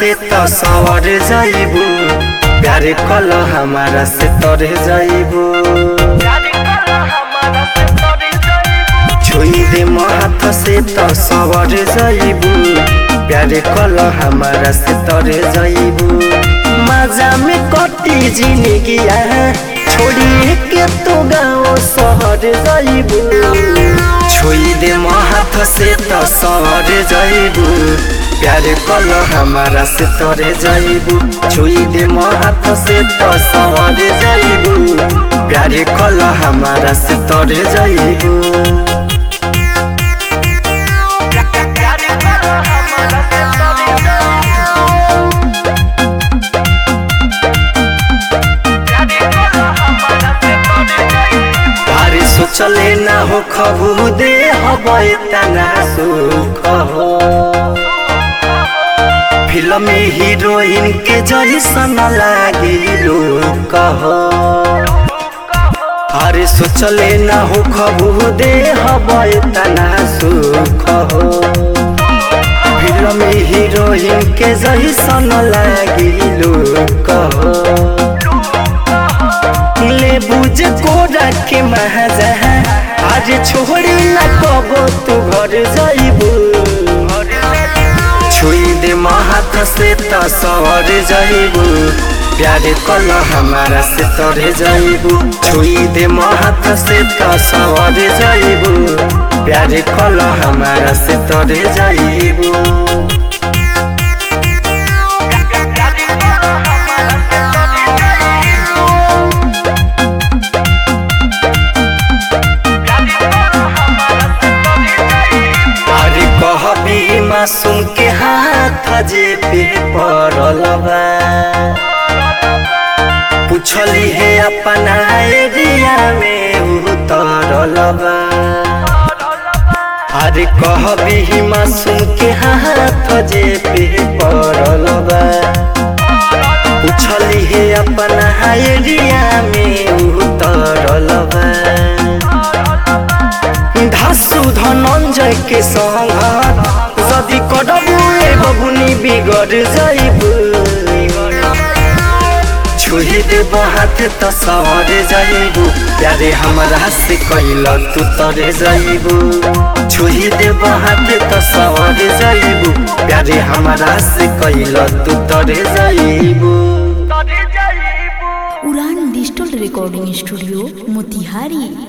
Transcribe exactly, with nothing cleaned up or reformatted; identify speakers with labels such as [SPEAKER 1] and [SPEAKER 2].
[SPEAKER 1] से तो सवर जाइबू, प्यार कल हमारा से तर जाइबू। छुई दे हाथ से तो सवर जाइबू, प्यार कल हमारा से तर जाइबू। मजा में कटी जिंदगी छोड़ी के तो गाँव शहर जाइबू। छुई दे हाथ से तो सवर जाइबू, प्यार कल हमारा से तर जाइबू। छुई दे हाथ से तो सवर जाइबू, प्यार कल हमारा से तर जाइबू। सोचले ना हो खबू दे हबे तना सुख हो। फिल्म हीरोइन के जैसन लागी लुक हो। अरे सोचले ना हो खबू दे हबे तना सुख हो। फिल्म हीरोइन के जैसन लागी लुक हो। ले बुझ को रखे महजा आज छोड़ी न कबो तू घर जाइबू। छुई दे हाथ से तो सवर जाइबू, प्यार कल हमारा से तर जाइबू। छुई दे हाथ से तो सवर जाइबू, प्यार कल हमारा से तर जाइबू। मासूम के हाथ जे पे पड़ल बा, पूछली है अपना एरिया में उतरल बा। अरे कहबी मासूम के हाथ जे पे पड़ल बा, पूछली है अपना एरिया में उतरल बा। धासु धनंजय के संग जदि करबू ए बबुनी बिगड़ जाइबू। छुई दे हाथ तो सवर जाइबू, प्यारे हमरा से कैल तू तर जाइबू। छुई दे हाथ तो सवर जाइबू, प्यारे हमरा से कैल तू तर जाइबू।
[SPEAKER 2] उड़ान डिजिटल रिकॉर्डिंग स्टूडियो मोतिहारी।